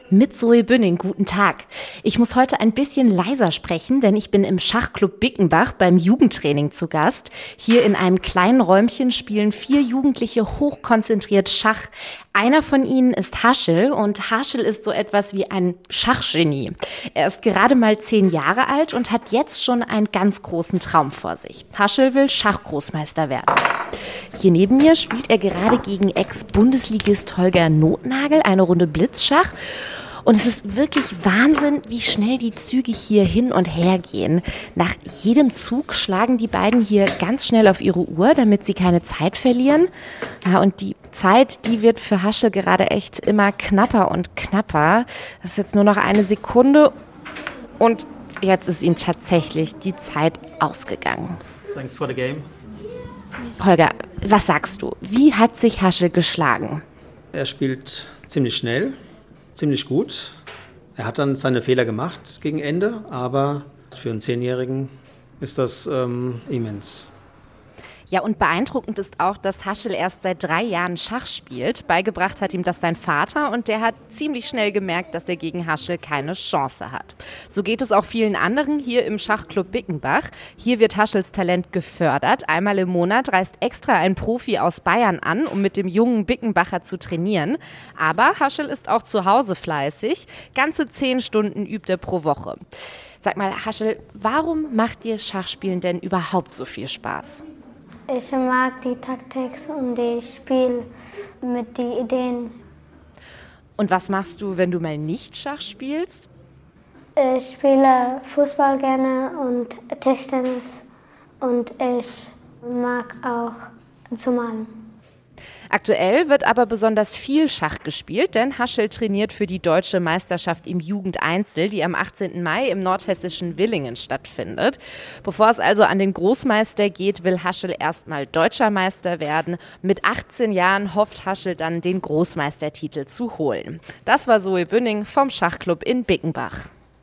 Mit Zoe Bünning, guten Tag. Ich muss heute ein bisschen leiser sprechen, denn ich bin im Schachclub Bickenbach beim Jugendtraining zu Gast. Hier in einem kleinen Räumchen spielen 4 Jugendliche hochkonzentriert Schach. Einer von ihnen ist Haschel und Haschel ist so etwas wie ein Schachgenie. Er ist gerade mal 10 Jahre alt und hat jetzt schon einen ganz großen Traum vor sich. Haschel will Schachgroßmeister werden. Hier neben mir spielt er gerade gegen Ex-Bundesligist Holger Nothnagel eine Runde Blitzschach. Und es ist wirklich Wahnsinn, wie schnell die Züge hier hin und her gehen. Nach jedem Zug schlagen die beiden hier ganz schnell auf ihre Uhr, damit sie keine Zeit verlieren. Ja, und die Zeit, die wird für Haschel gerade echt immer knapper und knapper. Das ist jetzt nur noch eine Sekunde und jetzt ist ihm tatsächlich die Zeit ausgegangen. Thanks for the game. Holger, was sagst du? Wie hat sich Haschel geschlagen? Er spielt ziemlich schnell, ziemlich gut. Er hat dann seine Fehler gemacht gegen Ende, aber für einen 10-Jährigen ist das immens. Ja, und beeindruckend ist auch, dass Haschel erst seit 3 Jahren Schach spielt. Beigebracht hat ihm das sein Vater und der hat ziemlich schnell gemerkt, dass er gegen Haschel keine Chance hat. So geht es auch vielen anderen hier im Schachclub Bickenbach. Hier wird Haschels Talent gefördert. Einmal im Monat reist extra ein Profi aus Bayern an, um mit dem jungen Bickenbacher zu trainieren. Aber Haschel ist auch zu Hause fleißig. Ganze 10 Stunden übt er pro Woche. Sag mal, Haschel, warum macht dir Schachspielen denn überhaupt so viel Spaß? Ich mag die Taktik und das Spiel mit den Ideen. Und was machst du, wenn du mal nicht Schach spielst? Ich spiele Fußball gerne und Tischtennis und ich mag auch zu malen. Aktuell wird aber besonders viel Schach gespielt, denn Haschel trainiert für die Deutsche Meisterschaft im Jugendeinzel, die am 18. Mai im nordhessischen Villingen stattfindet. Bevor es also an den Großmeister geht, will Haschel erstmal Deutscher Meister werden. Mit 18 Jahren hofft Haschel dann, den Großmeistertitel zu holen. Das war Zoe Bünning vom Schachclub in Bickenbach.